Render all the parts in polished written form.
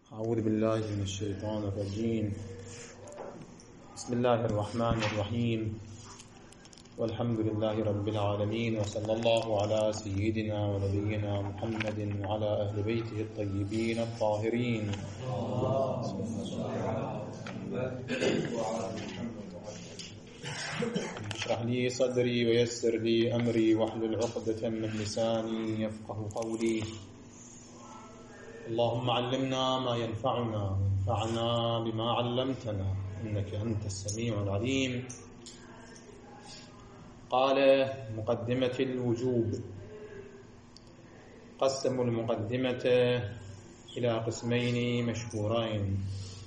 أعوذ بالله من الشيطان الرجيم. بسم الله الرحمن الرحيم، والحمد لله رب العالمين، وصلى الله على سيدنا ونبينا محمد وعلى أهل بيته الطيبين الطاهرين. اشرح لي صدري ويسر لي أمري واحلل عقدة من لساني يفقه قولي. اللهم علمنا ما ينفعنا وانفعنا بما علمتنا إنك أنت السميع العليم. قال مقدمة الوجوب. قسموا المقدمة إلى قسمين مشهورين.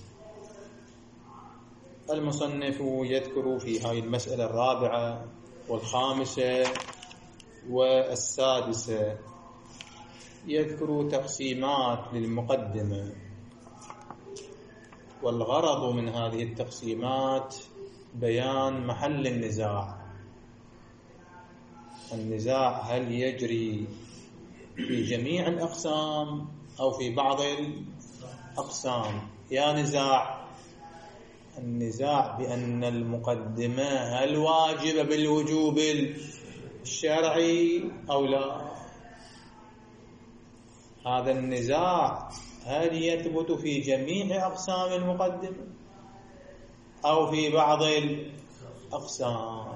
المصنف يذكر في هذه المسألة الرابعة والخامسة والسادسة، يذكر تقسيمات للمقدمة، والغرض من هذه التقسيمات بيان محل النزاع هل يجري في جميع الأقسام أو في بعض الأقسام. النزاع بأن المقدمة هل واجبة بالوجوب الشرعي أو لا. هذا النزاع هل يثبت في جميع أقسام المقدمة أو في بعض الأقسام.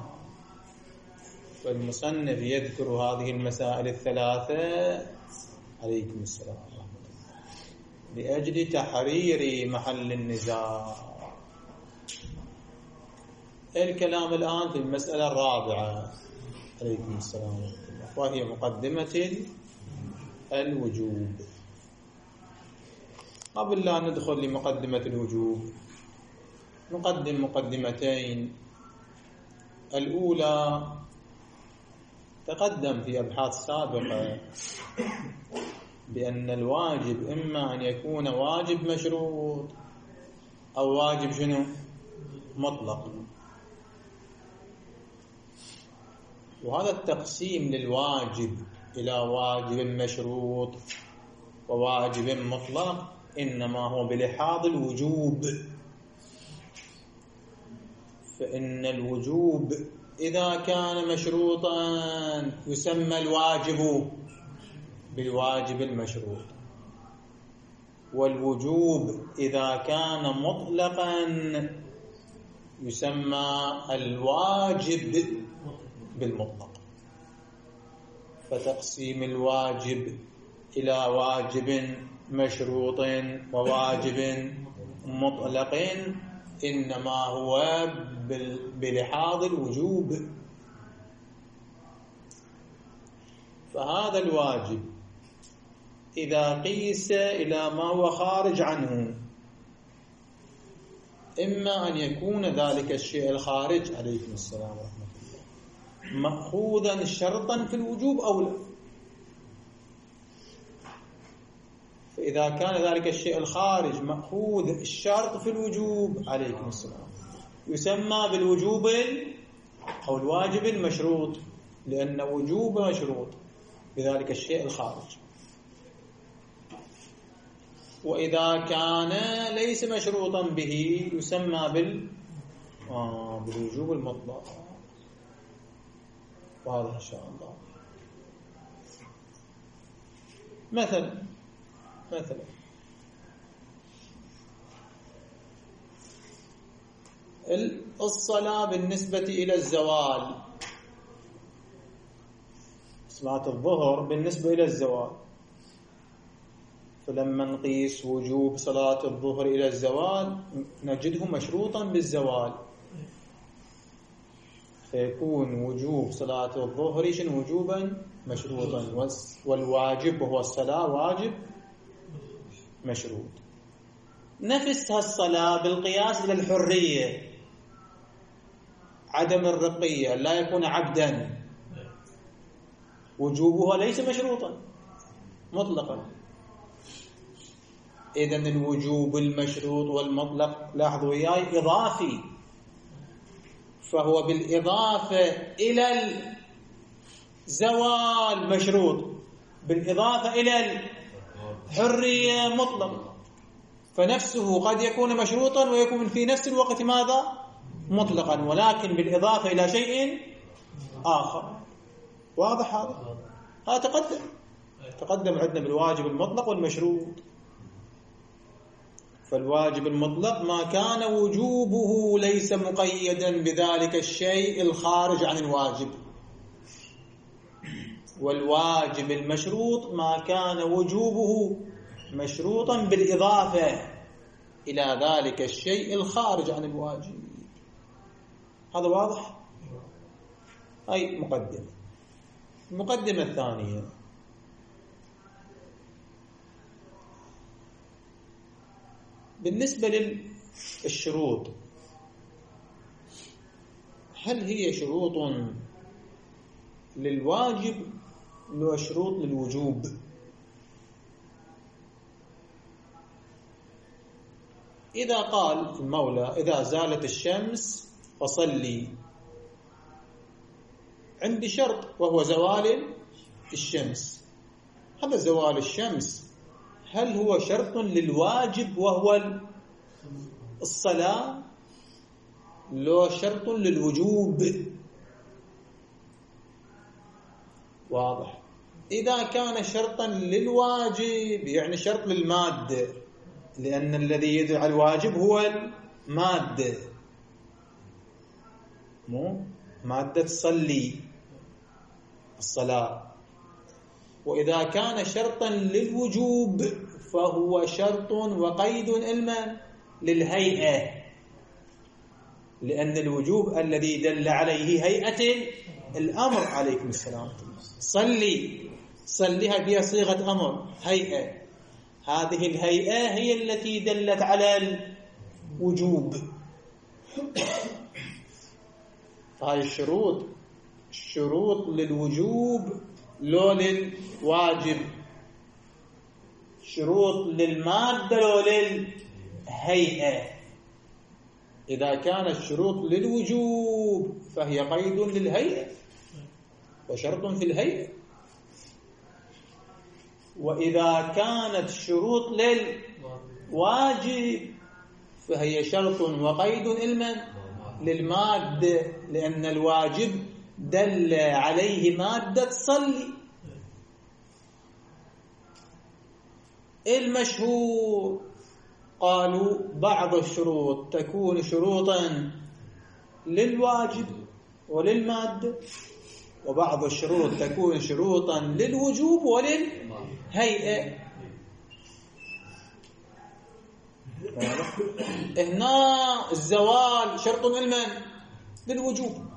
فالمصنف يذكر هذه المسائل الثلاثة عليكم السلام ورحمة الله لأجل تحرير محل النزاع. الكلام الآن في المسألة الرابعة عليكم السلام ورحمة الله، وهي مقدمة الوجوب. قبل لا ندخل لمقدمة الوجوب نقدم مقدمتين. الأولى تقدم في أبحاث سابقة بأن الواجب إما أن يكون واجب مشروط أو واجب مطلق. وهذا التقسيم للواجب إلى واجب مشروط وواجب مطلق إنما هو بلحاظ الوجوب. فإن الوجوب إذا كان مشروطا يسمى الواجب بالواجب المشروط، والوجوب إذا كان مطلقا يسمى الواجب بالمطلق. فتقسيم الواجب إلى واجب مشروط وواجب مطلق إنما هو بلحاظ الوجوب. فهذا الواجب إذا قيس إلى ما هو خارج عنه، إما أن يكون ذلك الشيء الخارج عليكم السلام ورحمة الله مأخوذا شرطا في الوجوب أو لا. فإذا كان ذلك الشيء الخارج مأخوذ الشرط في الوجوب عليكم السلام يسمى بالوجوب أو الواجب المشروط، لأن وجوب مشروط بذلك الشيء الخارج. وإذا كان ليس مشروطا به يسمى بالوجوب المطلق. وهذا إن شاء الله مثلا الصلاة بالنسبة إلى الزوال، صلاة الظهر بالنسبة إلى الزوال، فلما نقيس وجوب صلاة الظهر إلى الزوال نجده مشروطا بالزوال، فيكون وجوب صلاة الظهر وجوبا مشروطا، والواجب وهو الصلاة واجب مشروط. نفس الصلاة بالقياس إلى الحرية، عدم الرقية، لا يكون عبدا، وجوبها ليس مشروطا مطلقا. إذن الوجوب المشروط والمطلق لاحظوا وياي إضافي، فهو بالإضافة إلى الزوال مشروط، بالإضافة إلى الحرية مطلق. فنفسه قد يكون مشروطا ويكون في نفس الوقت ماذا؟ مطلقا، ولكن بالإضافة إلى شيء آخر. واضح هذا؟ هذا تقدم عندنا بالواجب المطلق والمشروط. فالواجب المطلق ما كان وجوبه ليس مقيدا بذلك الشيء الخارج عن الواجب، والواجب المشروط ما كان وجوبه مشروطا بالإضافة إلى ذلك الشيء الخارج عن الواجب. هذا واضح؟ أي مقدمة. المقدمة الثانية: بالنسبة للشروط، هل هي شروط للواجب أو شروط للوجوب؟ إذا قال المولى: إذا زالت الشمس فصلي، عندي شرط وهو زوال الشمس. هذا زوال الشمس هل هو شرط للواجب وهو الصلاة، لو شرط للوجوب؟ واضح. إذا كان شرطا للواجب يعني شرط للمادة، لأن الذي يدعو على الواجب هو المادة، مو مادة تصلي الصلاة. وإذا كان شرطا للوجوب فهو شرط وقيد علما للهيئة، لأن الوجوب الذي دل عليه هيئة الأمر. عليكم السلام. صليها بها صيغة أمر، هيئة. هذه الهيئة هي التي دلت على الوجوب. هاي الشروط للوجوب لو للواجب، شروط للمادة لو للهيئة. إذا كانت الشروط للوجوب فهي قيد للهيئة وشرط في الهيئة، وإذا كانت شروط للواجب فهي شرط وقيد علما للمادة، لأن الواجب دل عليه مادة تصلي. المشهور قالوا بعض الشروط تكون شروطا للواجب وللمادة، وبعض الشروط تكون شروطا للوجوب وللهيئة. هنا الزوال شرط علما للوجوب،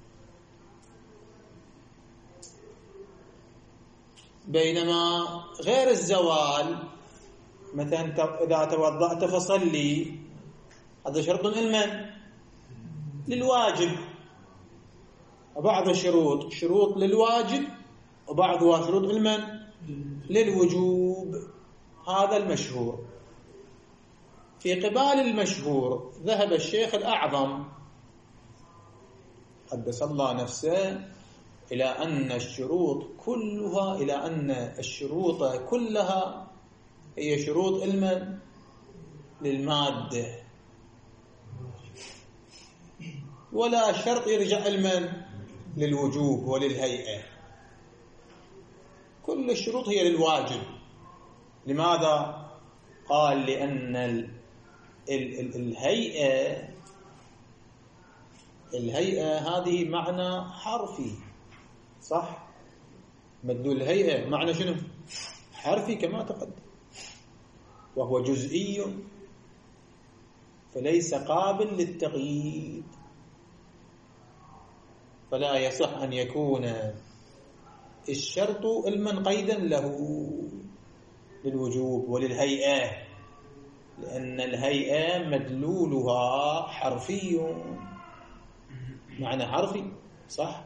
بينما غير الزوال مثلا إذا توضأت فصلي هذا شرط علما للواجب. وبعض الشروط شروط للواجب وبعضها شروط علما للوجوب. هذا المشهور. في قبال المشهور ذهب الشيخ الأعظم قدس الله نفسه إلى أن الشروط كلها هي شروط علما للمادة، ولا شرط يرجع علما للوجوب وللهيئة. كل الشروط هي للواجب. لماذا؟ قال لأن الهيئة هذه معنى حرفي، صح؟ مدلول الهيئة معنى شنو؟ حرفي كما تقدم، وهو جزئي فليس قابل للتقييد، فلا يصح أن يكون الشرط علما قيدا له للوجوب وللهيئة، لأن الهيئة مدلولها حرفي، معنى حرفي، صح؟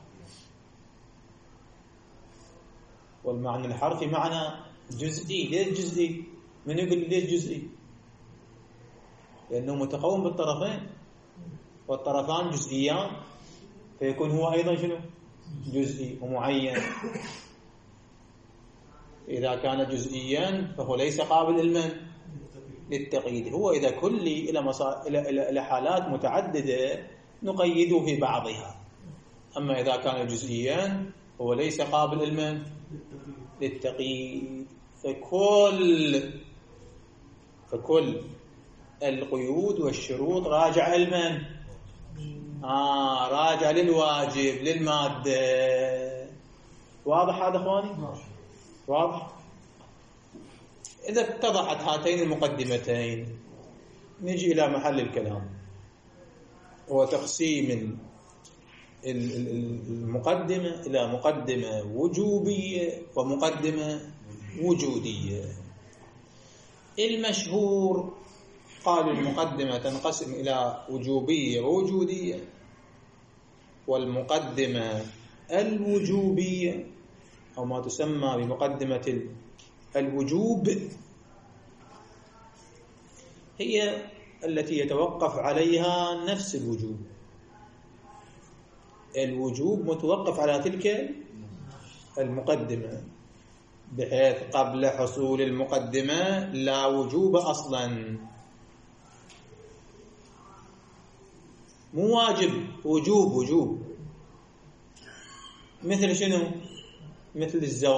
والمعنى الحرفي معنى جزئي. ليش جزئي؟ من يقول ليش جزئي؟ لأنه متقوم بالطرفين، والطرفان جزئيان، فيكون هو أيضا شنو؟ جزئي ومعين. إذا كان جزئيا فهو ليس قابل علما للتقييد. هو إذا كلي إلى حالات متعددة نقيده في بعضها، أما إذا كان جزئيا هو ليس قابل للتقييد. فكل القيود والشروط راجع لمن؟ راجع للواجب، للمادة. واضح هذا اخواني؟ واضح؟ إذا اتضحت هاتين المقدمتين نجي إلى محل الكلام، هو تقسيم المقدمة إلى مقدمة وجوبية ومقدمة وجودية. المشهور قالوا المقدمة تنقسم إلى وجوبية ووجودية، والمقدمة الوجوبية أو ما تسمى بمقدمة الوجوب هي التي يتوقف عليها نفس الوجوب. الوجوب متوقف على تلك المقدمة، بحيث قبل حصول المقدمة لا وجوب أصلا، مو واجب، وجوب. مثل شنو؟ مثل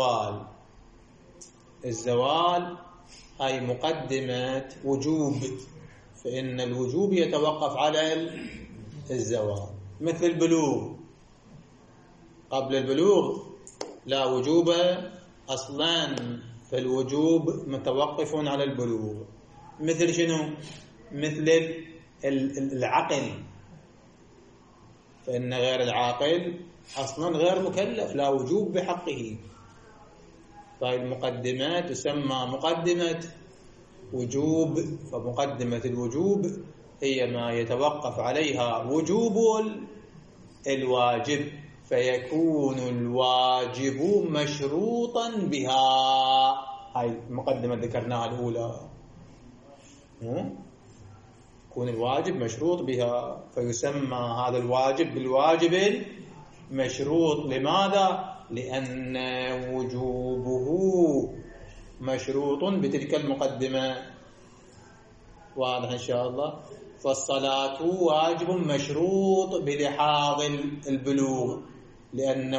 الزوال هاي مقدمة وجوب، فإن الوجوب يتوقف على الزوال. مثل البلوغ، قبل البلوغ لا وجوب أصلا، فالوجوب متوقف على البلوغ. مثل شنو؟ مثل العقل، فإن غير العاقل أصلا غير مكلف، لا وجوب بحقه. فالمقدمات تسمى مقدمة وجوب، فمقدمة الوجوب هي ما يتوقف عليها وجوب الواجب، فيكون الواجب مشروطا بها. هاي المقدمة ذكرناها الأولى، يكون الواجب مشروط بها، فيسمى هذا الواجب بالواجب المشروط. لماذا؟ لأن وجوبه مشروط بتلك المقدمة. واضح إن شاء الله؟ فالصلاة واجب مشروط بلحاظ البلوغ، لأن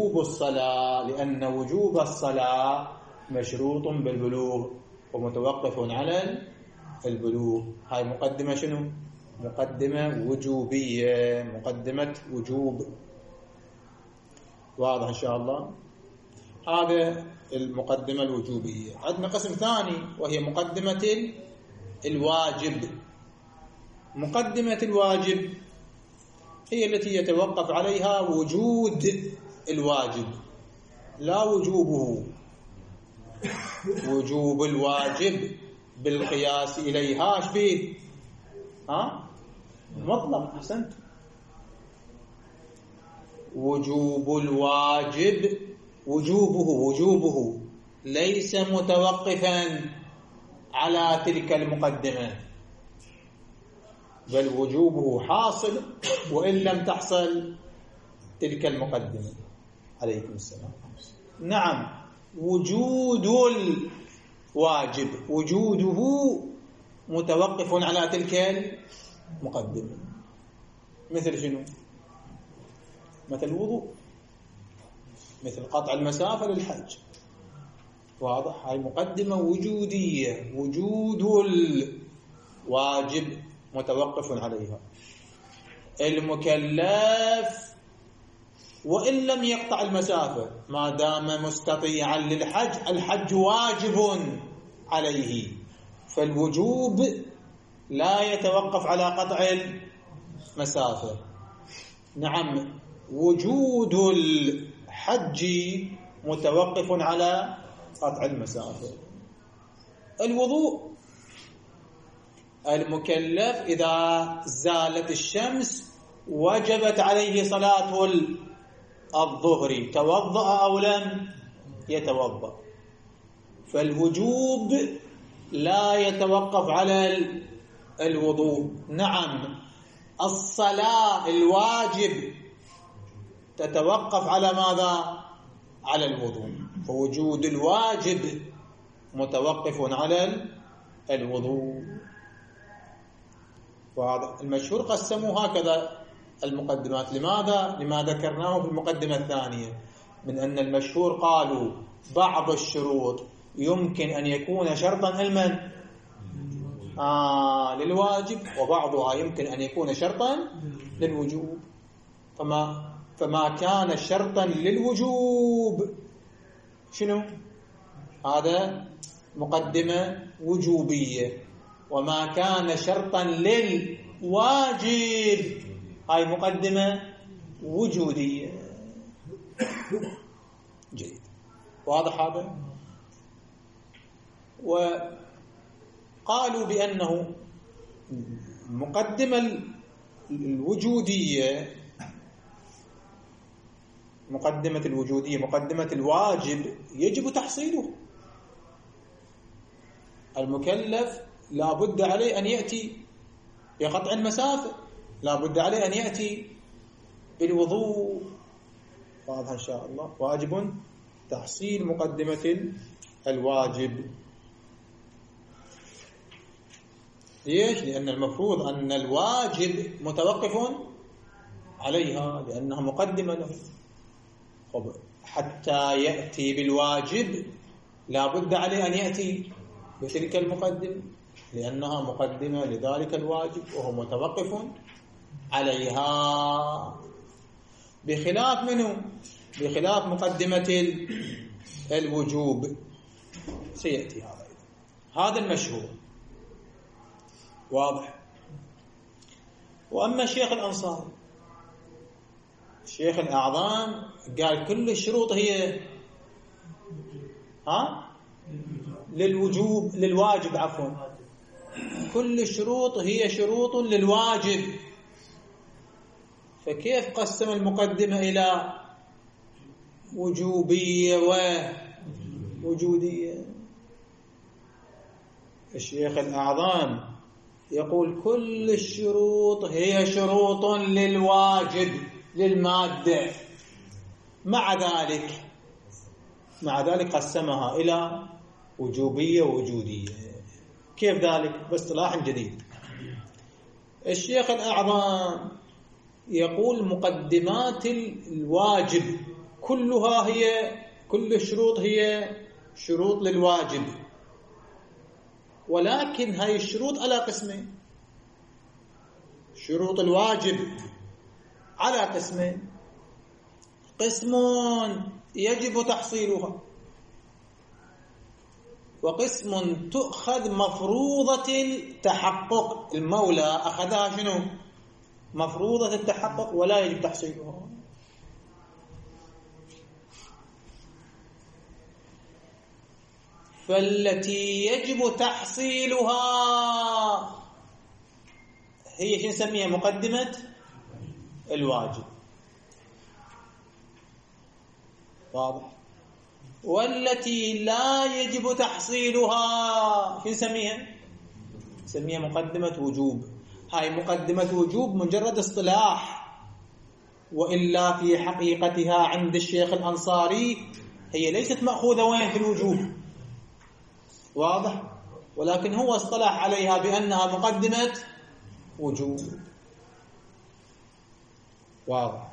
وجوب الصلاة مشروط بالبلوغ ومتوقف على البلوغ. هاي مقدمة شنو؟ مقدمة وجوبية، مقدمة وجوب. واضح إن شاء الله؟ هذا المقدمة الوجوبية. عندنا قسم ثاني وهي مقدمة الواجب. مقدمة الواجب هي التي يتوقف عليها وجود الواجب لا وجوبه. وجوب الواجب بالقياس إليها ايش بيه؟ مطلق. أحسنت. وجوب الواجب وجوبه ليس متوقفا على تلك المقدمة، بل وجوبه حاصل وإن لم تحصل تلك المقدمة. عليكم السلام. نعم، وجود الواجب وجوده متوقف على تلك المقدمة. مثل شنو؟ مثل الوضوء، مثل قطع المسافة للحج. واضح؟ هاي مقدمة وجودية، وجود الواجب متوقف عليها. المكلف وإن لم يقطع المسافة ما دام مستطيعا للحج، الحج واجب عليه، فالوجوب لا يتوقف على قطع المسافة. نعم، وجود الحج متوقف على قطع المسافة. الوضوء، المكلف إذا زالت الشمس وجبت عليه صلاة الظهر، توضأ أو لم يتوضأ، فالوجوب لا يتوقف على الوضوء. نعم، الصلاة الواجب تتوقف على ماذا؟ على الوضوء، فوجود الواجب متوقف على الوضوء. وهذا المشهور قسموا هكذا المقدمات. لماذا؟ لما ذكرناه في المقدمة الثانية من أن المشهور قالوا بعض الشروط يمكن أن يكون شرطا لمن؟ للواجب، وبعضها يمكن أن يكون شرطا للوجوب. فما كان شرطا للوجوب شنو؟ هذا مقدمة وجوبية. وما كان شرطا للواجب هاي مقدمة وجودية. جيد، واضح هذا؟ وقالوا بأنه المقدمة الوجودية، مقدمة الواجب يجب تحصيله. المكلف لا بد عليه أن يأتي بقطع المسافة، لا بد عليه أن يأتي بالوضوء. واضح إن شاء الله؟ واجب تحصيل مقدمة الواجب. ليش؟ لأن المفروض أن الواجب متوقف عليها لأنها مقدمة له. حتى يأتي بالواجب لا بد عليه أن يأتي بتلك المقدمة لأنها مقدمة لذلك الواجب وهو متوقف عليها. بخلاف منه؟ بخلاف مقدمة الوجوب. سيأتي هذا المشهور. واضح؟ وأما الشيخ الأنصاري الشيخ الأعظم قال كل الشروط هي للواجب عفوا، كل الشروط هي شروط للواجب. فكيف قسم المقدمة إلى وجوبية ووجودية؟ الشيخ الأعظم يقول كل الشروط هي شروط للواجب للمادة، مع ذلك قسمها إلى وجوبية ووجودية. كيف ذلك؟ باصطلاح جديد. الشيخ الأعظم يقول مقدمات الواجب كلها كل الشروط هي شروط للواجب، ولكن هاي الشروط على قسمين. شروط الواجب على قسمين، قسم يجب تحصيلها وقسم تؤخذ مفروضة التحقق. المولى أخذها شنو؟ مفروضة التحقق ولا يجب تحصيلها. فالتي يجب تحصيلها هي شو نسميها؟ مقدمة الواجب. واضح؟ والتي لا يجب تحصيلها شو نسميها؟ نسميها مقدمة وجوب. هاي مقدمة وجوب مجرد اصطلاح، وإلا في حقيقتها عند الشيخ الأنصاري هي ليست مأخوذة وين في الوجوب. واضح؟ ولكن هو اصطلح عليها بأنها مقدمة وجوب. واضح؟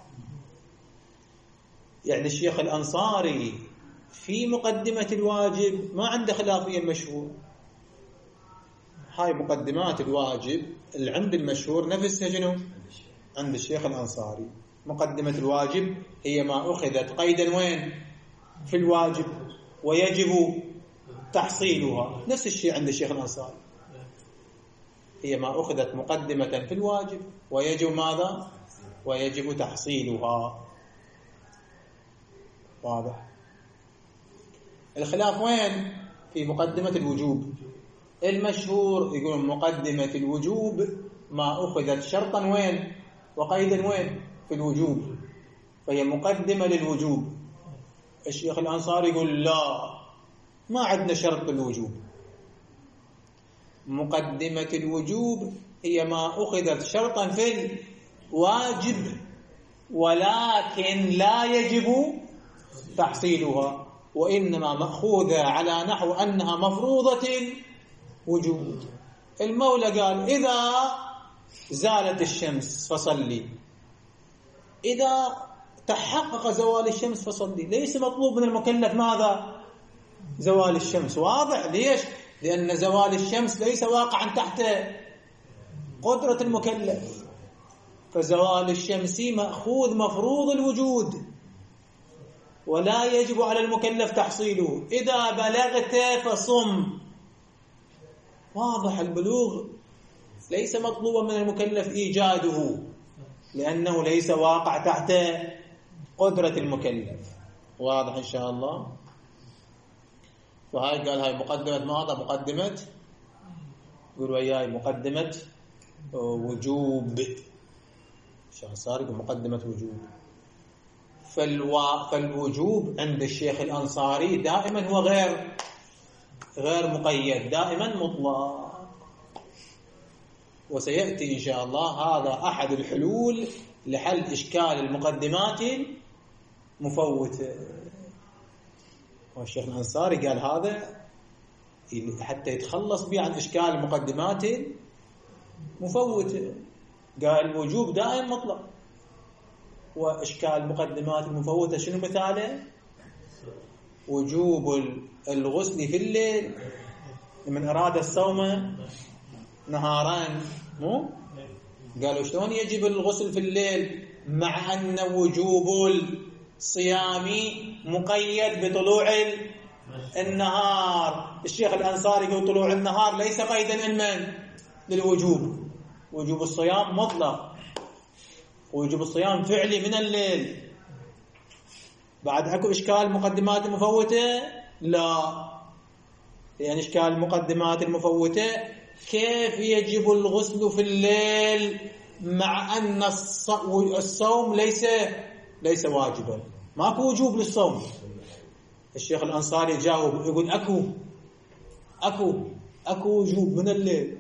يعني الشيخ الأنصاري في مقدمة الواجب ما عنده خلافية المشهور. هاي مقدمات الواجب اللي عند المشهور نفسها شنو؟ عند الشيخ الأنصاري مقدمة الواجب هي ما أخذت قيدا وين؟ في الواجب ويجب تحصيلها. نفس الشيء عند الشيخ الأنصاري، هي ما أخذت مقدمة في الواجب ويجب ماذا؟ ويجب تحصيلها. واضح؟ الخلاف وين؟ في مقدمة الوجوب. المشهور يقول مقدمة الوجوب ما أخذت شرطا وين؟ وقيدا وين؟ في الوجوب، فهي مقدمة للوجوب. الشيخ الأنصاري يقول لا، ما عندنا شرط الوجوب. مقدمة الوجوب هي ما أخذت شرطا في الواجب ولكن لا يجب تحصيلها، وإنما مأخوذة على نحو أنها مفروضة وجود. المولى قال إذا زالت الشمس فصلي، إذا تحقق زوال الشمس فصلي. ليس مطلوب من المكلف ماذا؟ زوال الشمس. واضح؟ ليش؟ لأن زوال الشمس ليس واقعا تحت قدرة المكلف، فزوال الشمس مأخوذ مفروض الوجود ولا يجب على المكلف تحصيله. إذا بلغت فصم. واضح؟ البلوغ ليس مطلوبا من المكلف إيجاده لأنه ليس واقع تحت قدرة المكلف. واضح إن شاء الله؟ فهاي قال هاي مقدمة ماذا؟ مقدمة، قول وياي، مقدمة وجوب. صار مقدمة وجوب. فالوجوب عند الشيخ الأنصاري دائما هو غير مقيد، دائما مطلق. وسيأتي إن شاء الله هذا أحد الحلول لحل إشكال المقدمات المفوتة. والشيخ الأنصاري قال هذا حتى يتخلص به عن إشكال المقدمات المفوتة. قال الوجوب دائم مطلق، وإشكال المقدمات المفوتة شنو مثاله؟ وجوب الغسل في الليل من أراد الصوم نهاران. مو قالوا شلون يجب الغسل في الليل مع أن وجوب الصيام مقيد بطلوع النهار؟ الشيخ الأنصاري يقول طلوع النهار ليس قيدا للوجوب. وجوب الصيام مطلق، وجوب الصيام فعلي من الليل. بعد اكو اشكال مقدمات المفوته؟ لا، يعني اشكال المقدمات المفوته كيف يجب الغسل في الليل مع ان الصوم ليس واجبا؟ ماكو وجوب للصوم. الشيخ الأنصاري يجاوب يقول اكو وجوب من الليل،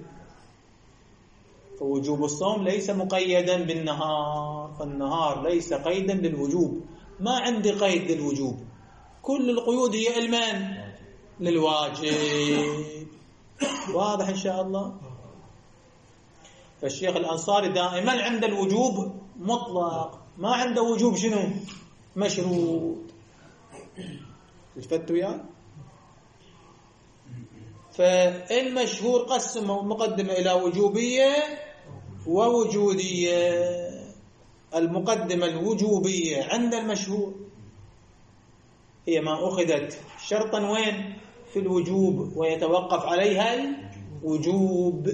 فوجوب الصوم ليس مقيدا بالنهار، فالنهار ليس قيدا للوجوب. ما عندي قيد للوجوب، كل القيود هي المن للواجب. واضح إن شاء الله؟ فالشيخ الأنصاري دائما عند الوجوب مطلق، ما عنده وجوب شنو؟ مشروط. الفتوا يعني؟ فالمشهور قسم المقدمة إلى وجوبية ووجودية. المقدمة الوجوبية عند المشهور هي ما أخذت شرطا وين؟ في الوجوب، ويتوقف عليها الوجوب.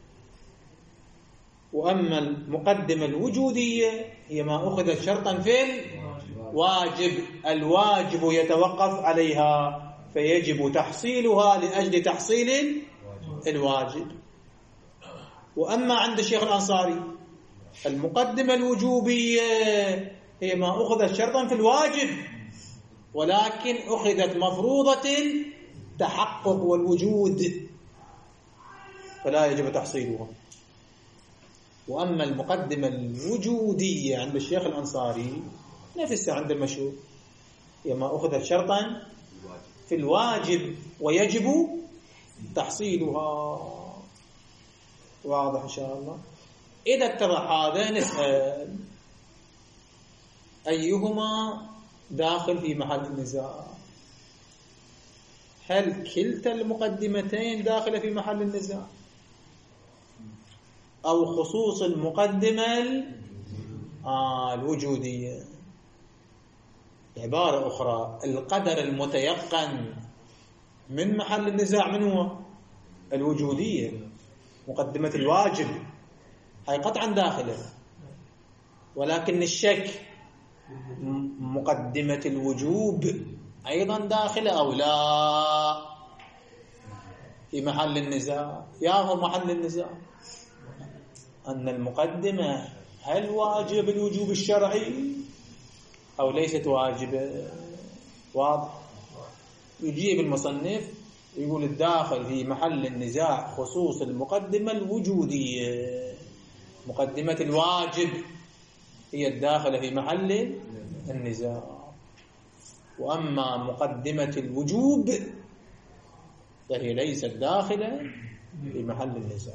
وأما المقدمة الوجودية هي ما أخذت شرطا في الواجب، الواجب يتوقف عليها فيجب تحصيلها لأجل تحصيل الواجب. وأما عند الشيخ الأنصاري المقدمة الوجوبية هي ما أخذت شرطا في الواجب ولكن أخذت مفروضة التحقق والوجود فلا يجب تحصيلها. وأما المقدمة الوجودية عند الشيخ الأنصاري نفسها عند المشهور هي ما أخذت شرطا في الواجب ويجب تحصيلها. واضح إن شاء الله؟ إذا اتضح هذا نسأل أيهما داخل في محل النزاع؟ هل كلتا المقدمتين داخلة في محل النزاع أو خصوص المقدمة الوجودية؟ عبارة أخرى، القدر المتيقن من محل النزاع من هو؟ الوجودية. مقدمة الواجب هي قطعا داخلة، ولكن الشك مقدمة الوجوب أيضا داخلة أو لا في محل النزاع. يا هو محل النزاع أن المقدمة هل واجب الوجوب الشرعي أو ليست واجبة؟ واضح؟ يجيب المصنف يقول الداخل في محل النزاع خصوص المقدمة الوجودية. مقدمة الواجب هي الداخلة في محل النزاع، وأما مقدمة الوجوب فهي ليست داخلة في محل النزاع.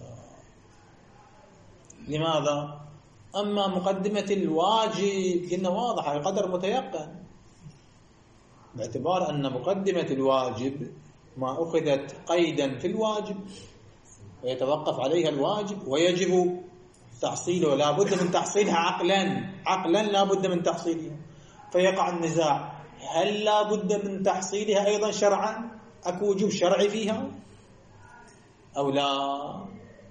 لماذا؟ أما مقدمة الواجب قلنا واضحة قدر متيقن، باعتبار أن مقدمة الواجب ما أخذت قيدا في الواجب ويتوقف عليها الواجب ويجب تحصيله، لا بد من تحصيلها عقلا لا بد من تحصيلها، فيقع النزاع هل لا بد من تحصيلها أيضا شرعا؟ أكو وجوب شرعي فيها أو لا؟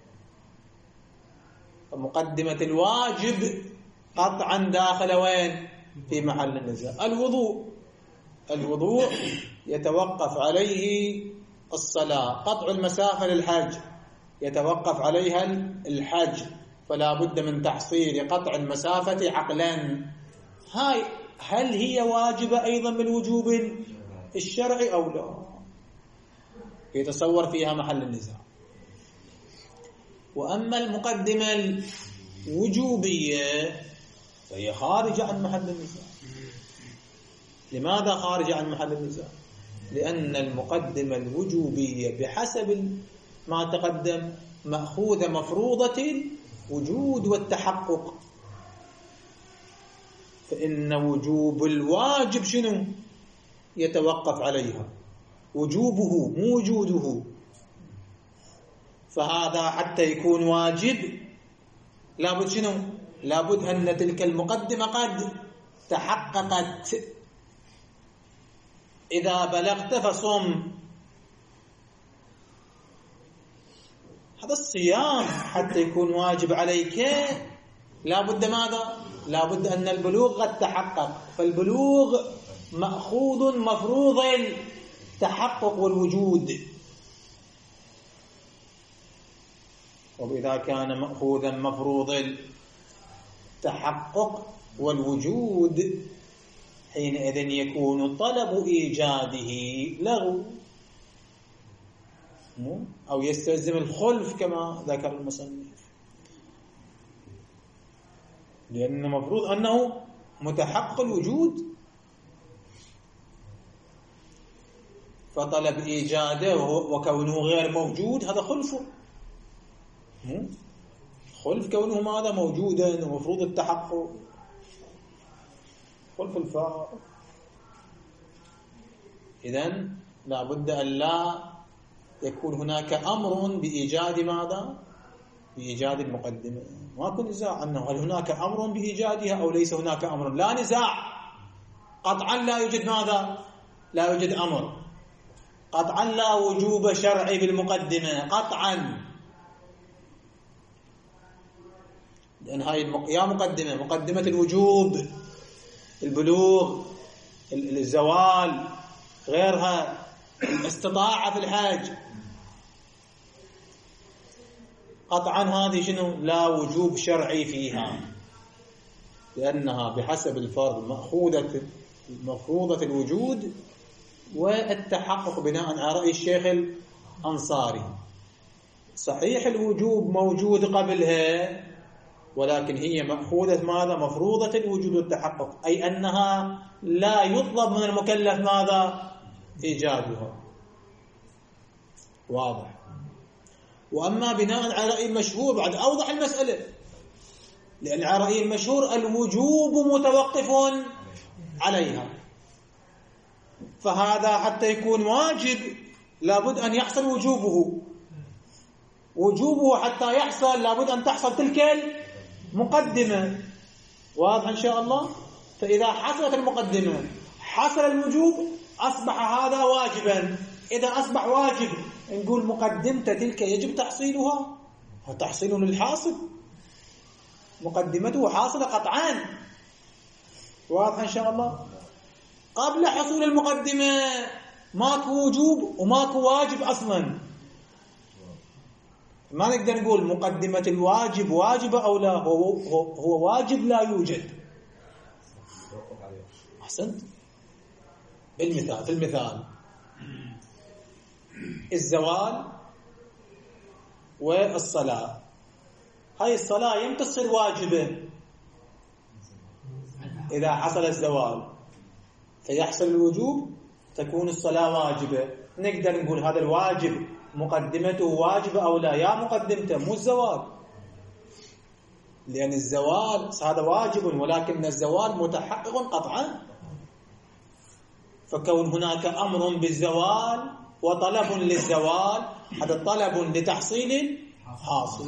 فمقدمة الواجب قطعا داخل وين؟ في محل النزاع. الوضوء يتوقف عليه الصلاة، قطع المسافة للحج يتوقف عليها الحج، فلا بد من تحصيل قطع المسافة عقلا. هاي هل هي واجبة أيضا بالوجوب الشرعي أو لا؟ يتصور فيها محل النزاع. وأما المقدمة الوجوبية فهي خارجة عن محل النزاع. لماذا خارجة عن محل النزاع؟ لأن المقدمة الوجوبية بحسب ما تقدم مأخوذة مفروضة الوجود والتحقق، فإن وجوب الواجب شنو؟ يتوقف عليها وجوبه مو وجوده، فهذا حتى يكون واجب لابد شنو؟ لابد أن تلك المقدمة قد تحققت. إذا بلغت فصم، هذا الصيام حتى يكون واجب عليك لابد ماذا؟ لابد أن البلوغ قد تحقق، فالبلوغ مأخوذ مفروض التحقق والوجود، وإذا كان مأخوذا مفروض التحقق والوجود حينئذ يكون طلب إيجاده لغو أو يستلزم الخلف كما ذكر المصنف، لأن المفروض أنه متحقق الوجود، فطلب إيجاده وكونه غير موجود هذا خلفه، خلف كونه ماذا؟ موجودا ومفروض التحقق، خلف الفارق. إذن لا بد أن لا يكون هناك أمر بإيجاد ماذا؟ بإيجاد المقدمة. ما يكون نزاع أنه هل هناك أمر بإيجادها أو ليس هناك أمر، لا نزاع، قطعا لا يوجد ماذا؟ لا يوجد أمر، قطعا لا وجوب شرعي بالمقدمة قطعا، لأن هاي يا مقدمة الوجوب، البلوغ، الزوال، غيرها، الاستطاعة في الحج، قطعا هذه شنو؟ لا وجوب شرعي فيها، لأنها بحسب الفرض مفروضة الوجود والتحقق بناء على رأي الشيخ الأنصاري. صحيح الوجوب موجود قبلها، ولكن هي مأخوذة ماذا؟ مفروضة الوجود والتحقق، أي أنها لا يطلب من المكلف ماذا؟ إيجادها. واضح. وأما بناء على رأي المشهور بعد أوضح المسألة، لأن على رأي المشهور الوجوب متوقف عليها، فهذا حتى يكون واجب لابد أن يحصل وجوبه حتى يحصل لابد أن تحصل تلك المقدمة. واضح إن شاء الله؟ فإذا حصلت المقدمة حصل الوجوب أصبح هذا واجبا. إذا أصبح واجب نقول مقدمة تلك يجب تحصيلها، وتحصيل للحاصل، مقدمته حاصلة قطعا. واضح إن شاء الله؟ قبل حصول المقدمة ماكو وجوب وماكو واجب أصلا، ما نقدر نقول مقدمة الواجب واجبة أو لا، هو واجب لا يوجد. أحسنت. في المثال الزوال والصلاة، هاي الصلاة يمتى تصير واجبة؟ إذا حصل الزوال فيحصل الوجوب تكون الصلاة واجبة. نقدر نقول هذا الواجب مقدمته واجبة أو لا؟ يا مقدمته، مو الزوال، لأن الزوال هذا واجب ولكن الزوال متحقق قطعا. فكون هناك أمر بالزوال وطلب للزوال، هذا طلب لتحصيل حاصل،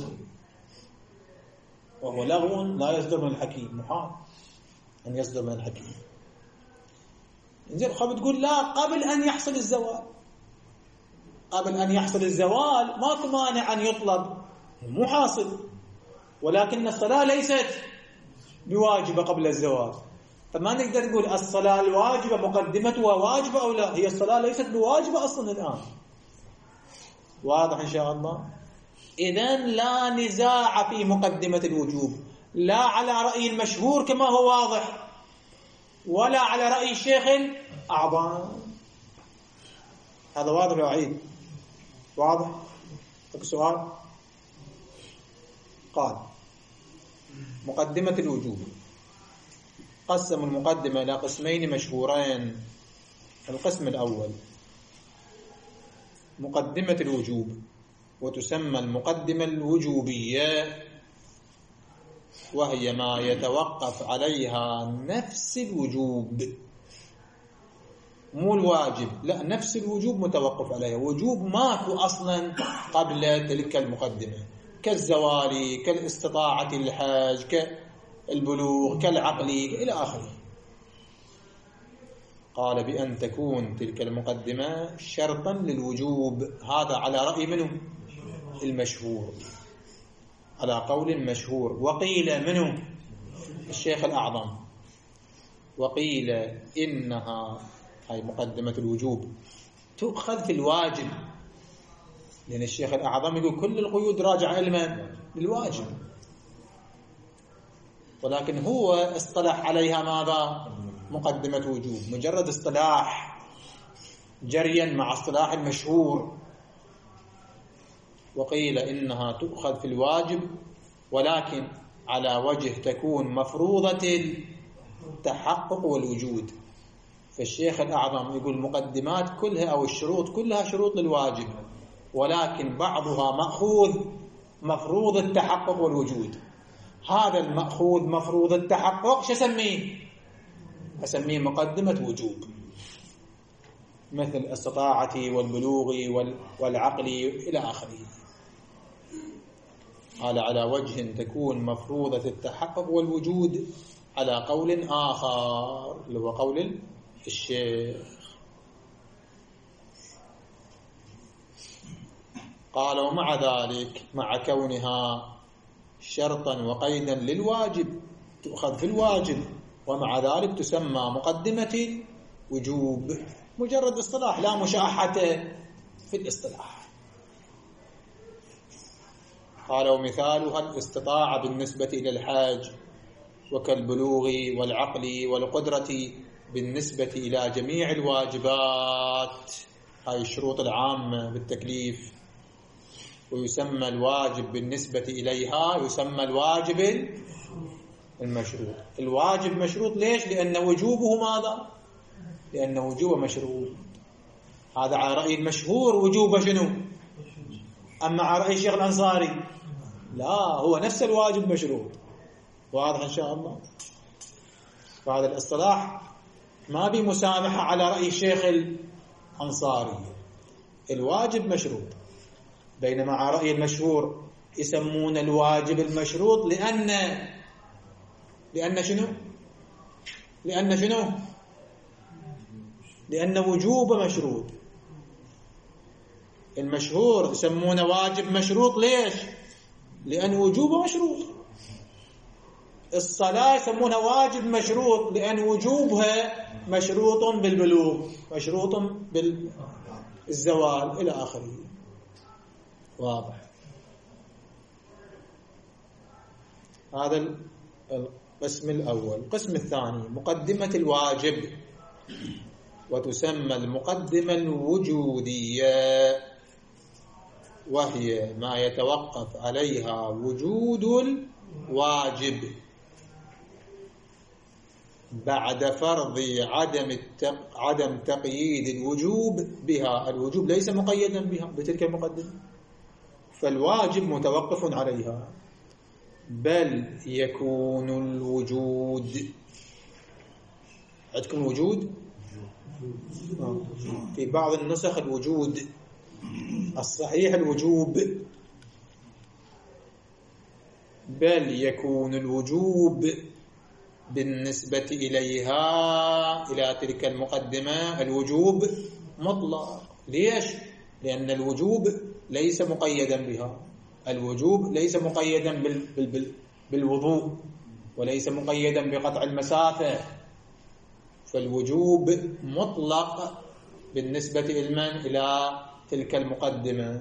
وهو لغو لا يصدر من الحكيم، محال أن يصدر من الحكيم. إنزين خب تقول لا، قبل أن يحصل الزوال، قبل أن يحصل الزوال ماكو مانع أن يطلب، مو حاصل، ولكن الصلاة ليست بواجبة قبل الزوال. فما نقدر نقول الصلاة الواجبة مقدمتها واجبة أو لا، هي الصلاة ليست بواجبة أصلا الآن. واضح إن شاء الله؟ إذن لا نزاع في مقدمة الوجوب، لا على رأي المشهور كما هو واضح، ولا على رأي الشيخ الأعظم. هذا واضح يا عيد؟ واضح؟ سؤال؟ قال مقدمة الوجوب، قسم المقدمة إلى قسمين مشهورين. القسم الأول مقدمة الوجوب، وتسمى المقدمة الوجوبية، وهي ما يتوقف عليها نفس الوجوب، مو الواجب، لا، نفس الوجوب متوقف عليها، وجوب ماكو أصلا قبل تلك المقدمة، كالزوال، كالاستطاعة الحاج، كالبلوغ، كالعقل إلى آخره. قال بأن تكون تلك المقدمة شرطا للوجوب، هذا على رأي منه؟ المشهور، على قول مشهور. وقيل منه؟ الشيخ الأعظم. وقيل إنها، هاي مقدمة الوجوب، تؤخذ في الواجب، لأن الشيخ الأعظم يقول كل القيود راجعة للواجب، ولكن هو اصطلح عليها ماذا؟ مقدمة وجوب، مجرد اصطلاح جريا مع اصطلاح المشهور. وقيل إنها تؤخذ في الواجب، ولكن على وجه تكون مفروضة التحقق والوجود. فالشيخ الأعظم يقول المقدمات كلها أو الشروط كلها شروط للواجب، ولكن بعضها مأخوذ مفروض التحقق والوجود. هذا المأخوذ مفروض التحقق شو أسميه؟ أسميه مقدمة وجوب، مثل الاستطاعة والبلوغ والعقل إلى آخره. قال على وجه تكون مفروضة التحقق والوجود، على قول آخر اللي هو قول الشيخ. قال ومع ذلك، مع كونها شرطا وقيدا للواجب تؤخذ في الواجب، ومع ذلك تسمى مقدمة وجوب، مجرد اصطلاح لا مشاحة في الاصطلاح. قال ومثالها الاستطاعة بالنسبة إلى الحاج، وكالبلوغ والعقل والقدرة بالنسبة إلى جميع الواجبات، هاي الشروط العامة بالتكليف. ويسمى الواجب بالنسبة إليها يسمى الواجب المشروط. الواجب مشروط ليش؟ لأن وجوبه ماذا؟ لأن وجوبه مشروط. هذا على رأي المشهور وجوبه شنو؟ أما على رأي الشيخ الأنصاري لا، هو نفس الواجب مشروط. واضح إن شاء الله؟ فهذا الاصطلاح ما بمسامحة على رأي الشيخ الأنصاري، الواجب مشروط. بينما على رأي المشهور يسمون الواجب المشروط لأن شنو؟ لأن وجوبه مشروط. المشهور يسمونه واجب مشروط ليش؟ لأن وجوبه مشروط. الصلاة يسمونها واجب مشروط لأن وجوبها مشروط بالبلوغ، مشروط بالزوال إلى آخره. واضح؟ هذا القسم الأول. القسم الثاني مقدمة الواجب، وتسمى المقدمة الوجودية، وهي ما يتوقف عليها وجود الواجب بعد فرض عدم تقييد الوجوب بها. الوجوب ليس مقيدا بها بتلك المقدمة، فالواجب متوقف عليها. بل يكون الوجود، عندكم الوجود في بعض النسخ الوجود، الصحيح الوجوب. بل يكون الوجوب بالنسبة إليها، إلى تلك المقدمة، الوجوب مطلق. ليش؟ لأن الوجوب ليس مقيدا بها. الوجوب ليس مقيدا بالوضوء، وليس مقيدا بقطع المسافة، فالوجوب مطلق بالنسبة إلى تلك المقدمة.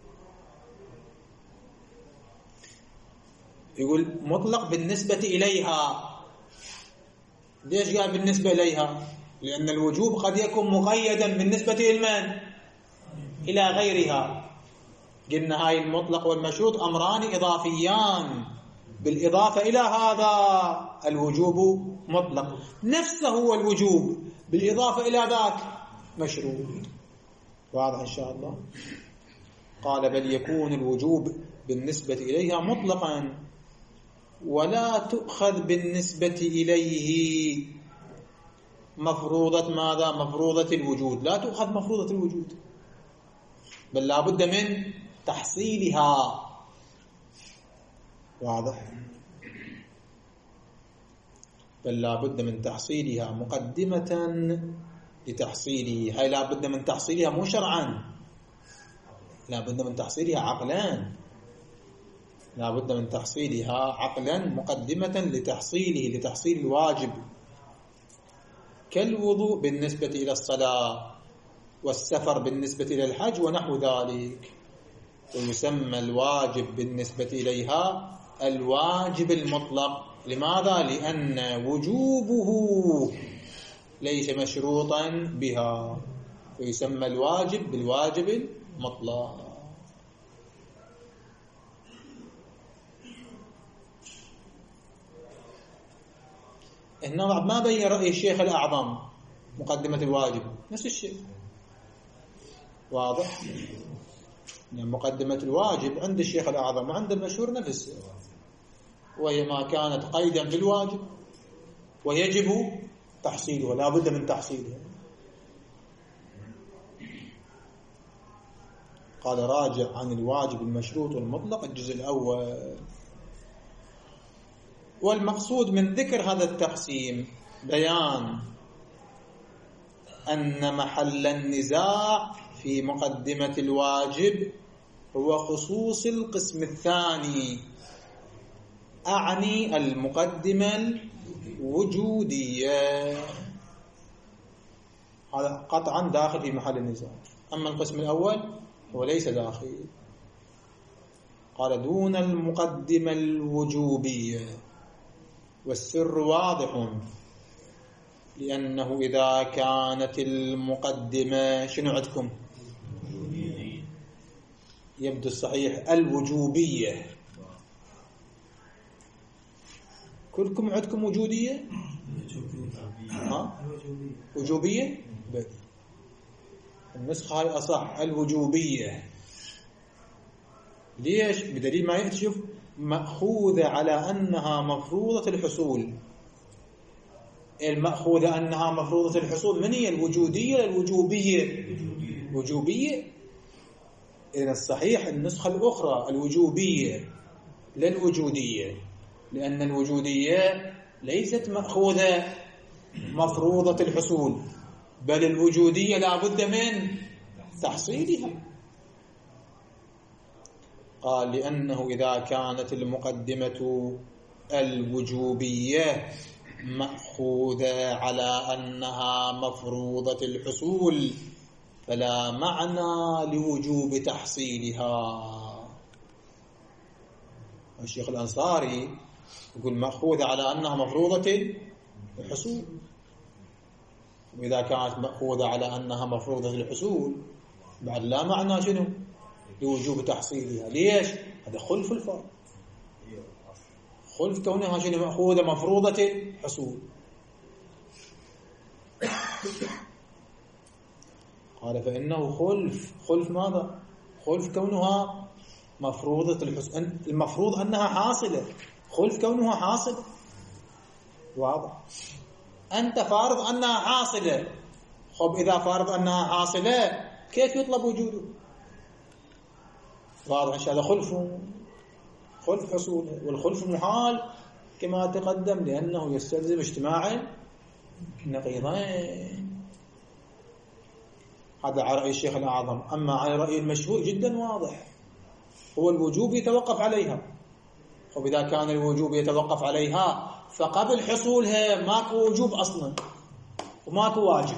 يقول مطلق بالنسبة إليها. ليش قال بالنسبة إليها؟ لأن الوجوب قد يكون مقيدا بالنسبة إلى غيرها. قلنا هاي المطلق والمشروط أمران إضافيان، بالإضافة إلى هذا الوجوب مطلق، نفسه هو الوجوب، بالإضافة إلى ذاك مشروط. واضح إن شاء الله؟ قال بل يكون الوجوب بالنسبة إليها مطلقا، ولا تؤخذ بالنسبة إليه مفروضة ماذا؟ مفروضة الوجود. لا تؤخذ مفروضة الوجود، بل لا بد من تحصيلها. واضح؟ بل لا بد من تحصيلها مقدمة لتحصيله. هاي لا بد من تحصيلها مو شرعا، لا بد من تحصيلها عقلا. لا بد من تحصيلها عقلا مقدمة لتحصيله، لتحصيل الواجب، كالوضوء بالنسبة إلى الصلاة، والسفر بالنسبة إلى الحج ونحو ذلك. ويسمى الواجب بالنسبة إليها الواجب المطلق. لماذا؟ لأن وجوبه ليس مشروطا بها، ويسمى الواجب بالواجب المطلق. هنا ما بين رأي الشيخ الأعظم مقدمة الواجب نفس الشيء. واضح؟ يعني مقدمة الواجب عند الشيخ الأعظم وعند المشهور نفس، وهي ما كانت قيدا بالواجب ويجب تحصيلها، لا بد من تحصيلها. قال راجع عن الواجب المشروط والمطلق الجزء الأول. والمقصود من ذكر هذا التقسيم بيان أن محل النزاع في مقدمة الواجب هو خصوص القسم الثاني، أعني المقدمة الوجودية. هذا قطعا داخل في محل النزاع. أما القسم الأول هو ليس داخل. قال دون المقدمة الوجوبية، والسر واضح، لأنه إذا كانت المقدمة شنو عندكم؟ يبدو الصحيح الوجوبية. كلكم عندكم وجودية؟ وجوبية؟ النسخة هاي أصح الوجوبية. ليش؟ بدليل ما يكشف مأخوذة على أنها مفروضة الحصول. المأخوذة أنها مفروضة الحصول من هي؟ الوجودية الوجوبية؟ وجوبية. إذن الصحيح النسخة الأخرى الوجوبية لا الوجودية، لأن الوجودية ليست مأخوذة مفروضة الحصول، بل الوجودية لا بد من تحصيلها. قال لأنه إذا كانت المقدمة الوجوبية مأخوذة على أنها مفروضة الحصول فلا معنى لوجوب تحصيلها. الشيخ الأنصاري يقول مأخوذة على أنها مفروضة الحصول، وإذا كانت مأخوذة على أنها مفروضة الحصول بعد لا معنى شنو لوجوب تحصيلها. ليش؟ هذا خلف الفرق، خلف كونها شنو مأخوذة مفروضة الحصول. قال فإنه خلف ماذا؟ خلف كونها مفروضة الحصول، المفروض أنها حاصلة، خلف كونها حاصلة. واضح؟ أنت فارض أنها حاصلة، خب إذا فارض أنها حاصلة كيف يطلب وجوده؟ واضح؟ إن شاء الله خلف حصوله، والخلف محال كما تقدم لأنه يستلزم اجتماع نقيضين. هذا على رأي الشيخ الأعظم. أما على رأي المشهور جدا واضح، هو الوجوب يتوقف عليها. وإذا كان الوجوب يتوقف عليها فقبل حصولها ماكو وجوب أصلا وماكو واجب،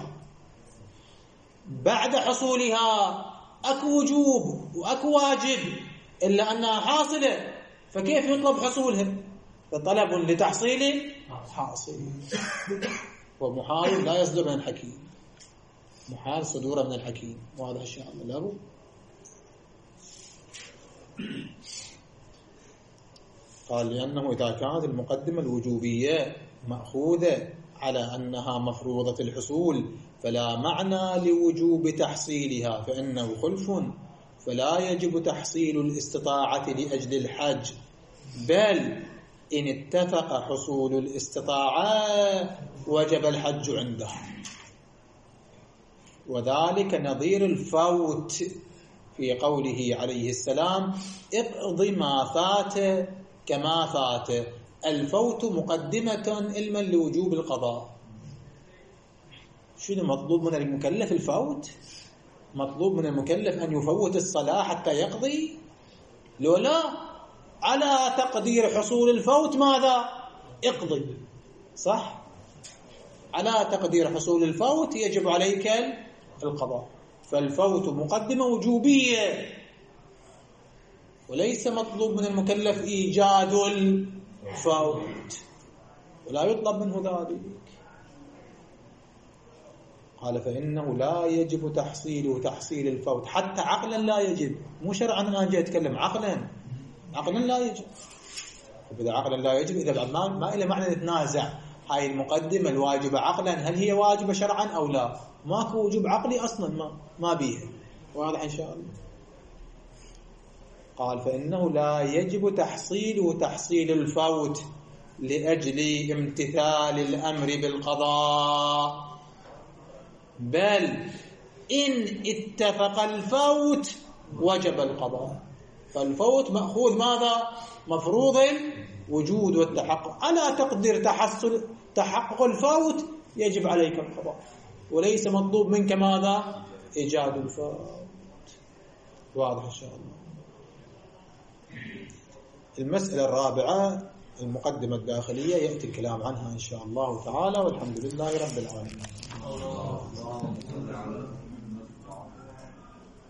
بعد حصولها أكو وجوب وأكو واجب إلا أنها حاصلة، فكيف يطلب حصولها؟ فطلب لتحصيل حاصل، ومحال لا يصدر من الحكيم، محال صدوره من الحكيم. واضح إن شاء الله؟ لا قال لأنه إذا كانت المقدمة الوجوبية مأخوذة على أنها مفروضة الحصول فلا معنى لوجوب تحصيلها، فإنه خلف، فلا يجب تحصيل الاستطاعة لأجل الحج، بل إن اتفق حصول الاستطاعة وجب الحج عنده. وذلك نظير الفوت في قوله عليه السلام اقض ما فات كما فات. الفوت مقدمة علما لوجوب القضاء. شنو مطلوب من المكلف؟ الفوت. مطلوب من المكلف أن يفوت الصلاة حتى يقضي؟ لولا على تقدير حصول الفوت ماذا؟ اقضي. صح؟ على تقدير حصول الفوت يجب عليك القضاء. فالفوت مقدمة وجوبية، وليس مطلوب من المكلف إيجاد الفوت، ولا يطلب منه ذلك. قال فإنه لا يجب تحصيل الفوت حتى عقلا لا يجب، مو شرعا. أنا جاي أتكلم عقلا لا يجب. إذا عقلا لا يجب، إذا بعد ما إلى معنى نتنازع هاي المقدمة الواجبة عقلا هل هي واجبة شرعا أو لا؟ ماكو وجوب عقلي أصلا، ما بيها. واضح إن شاء الله؟ قال فإنه لا يجب تحصيل الفوت لأجل امتثال الأمر بالقضاء، بل إن اتفق الفوت وجب القضاء. فالفوت مأخوذ ماذا؟ مفروض الوجود والتحقق. على تقدير تحقق الفوت يجب عليك القضاء، وليس مطلوب منك ماذا؟ إيجاد الفوت. واضح إن شاء الله؟ المسألة الرابعة المقدمة الداخلية يأتي الكلام عنها إن شاء الله تعالى، والحمد لله رب العالمين.